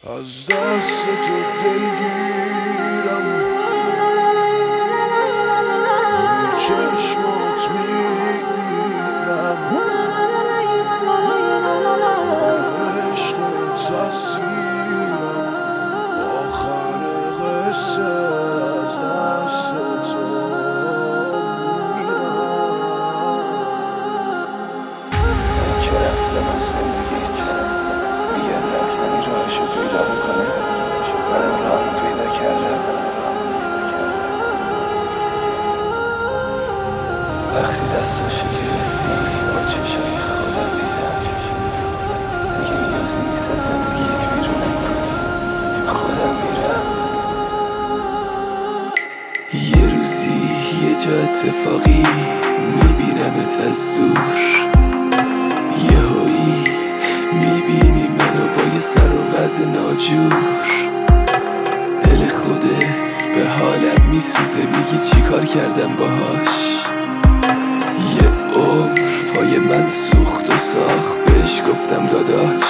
از دست تو دلگیرم، روی چشمات میمیرم، به عشقت اسیرم، آخر قصه از دست تو میرم. من که رفتم از زندگیت، میگن رفتنی راهشو پیدا میکنه، منم راهمو پیدا کردم. وقتی دستاشو گرفتی با چشای خودم دیدم، دیگه نیازی نیست از زندگیت بیرونم کنی، خودم میرم. یه روزی یه جا اتفاقی میبینمت از دور، یهویی میبینی منو با یه سر و وضع ناجور. دل خودت به حالم میسوزه، میگی چی کار کردم باهاش. یه عمر پای من سوخت و ساخت، بهش گفتم داداش.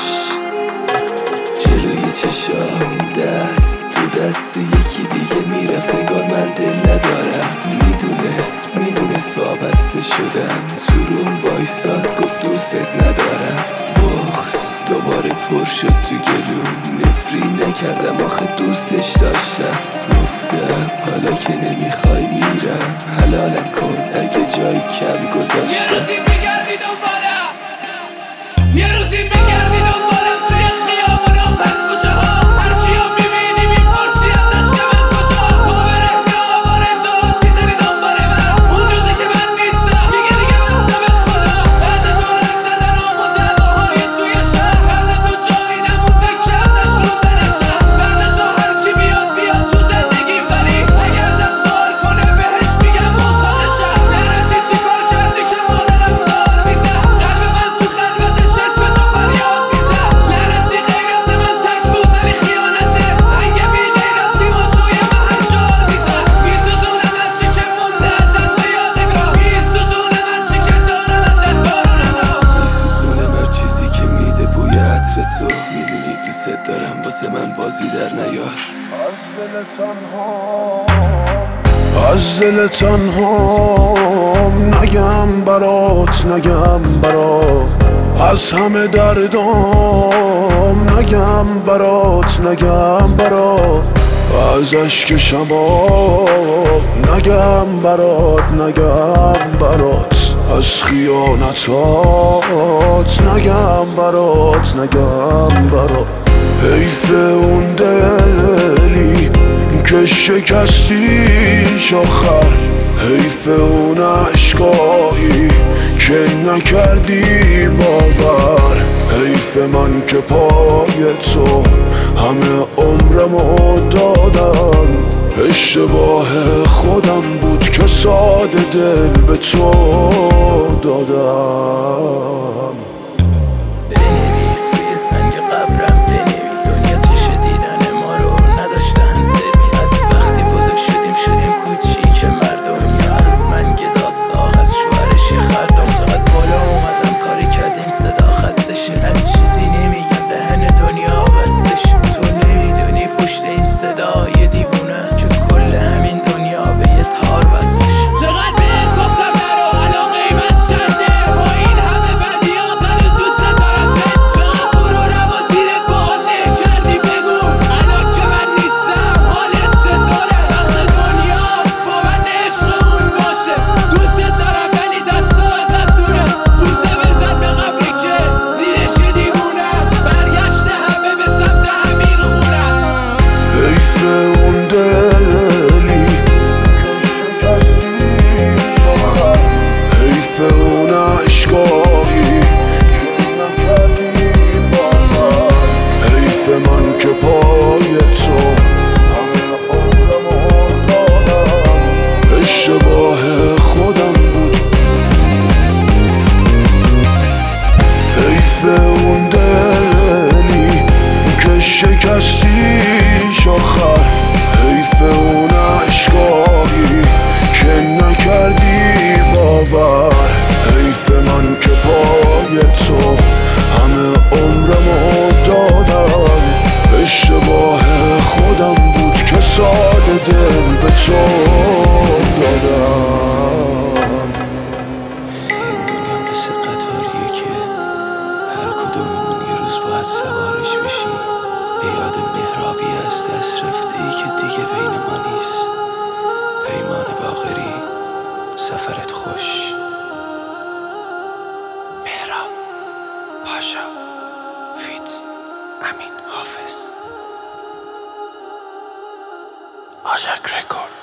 جلوی چشام دست تو دست یکی دیگه میرفت، انگار من دل ندارم. میدونست وابسته شدم، تو روم وایساد گفت دوست ندارم. بغض دوباره پر شد تو گلوم، نفرین نکردم آخه دوستش داشتم. گفتم حالا که نمیخوای میرم، حلالم کن اگه جایی کم گذاشتم. یه روزی میگردی دنبالم، یه روزی میگردی دنبالم توی خیابون و پس کوچه ها. هرچی ها میبینی میپرسی ازش که من کجا. باوره میآواره داد میزنی دنبال من، اون روزی که من نیستم دیگه بسته به خدا. بعد تو رنگ زدن و دعواهای توی شهر، بعد تو جایی نمونده که ازش رونده نشم. بعد تو هرچی بیاد تو زندگی، ولی اگه ازت سوال کنه بهش میگم معتادشم. لعنتی چی کار کردی که مادرم زار میزد، قلب من تو خلوتش اسم تو فریاد میزد. لعنتی غیرت من تک بود ولی خیانته، هنگ بی غیرتی ما توی محل جار میزد. میسوزونه من چی که مونده ازت به یادگار، میسوزونه من چی که دارم ازت باروندا. میسوزونه هر چیزی که میده بوی عطر تو، میدونی دوست دارم واسه من بازی در نیار. از دل تنهام نگم برات، نگم برات. از همه دردام نگم برات، نگم برات. از اشک شباب نگم برات، نگم برات. از خیانتات نگم برات، نگم برات. حیف اون دلی که شکستیش آخر، حیف اون عشقایی که نکردی باور. حیف من که پای تو همه عمرمو دادم، اشتباه خودم بود که ساده دل به تو دادم. بنویس روی سنگ قبرم، بنویس دنیا چش دیدن ما رو نداشتن سرویس. از وقتی بزرگ شدیم کوچیک مردم، یا از من گدا ساخت از شوهرش یه خردم. چقدر بالا اومدم کاری کردیم صدا خستشه، از چیزی نمیگم دهن دنیا بستش. تو نمیدونی پشت این صدای دیوونه که کل همین دنیا به یه تار بستش. چقدر بهت گفتم نرو، الان قیمت چنده با این همه بدیات. بین ما نیست. پیمان باقری، سفرت خوش. مهراب پاشا فیت امین حافظ. آژاک رکورد.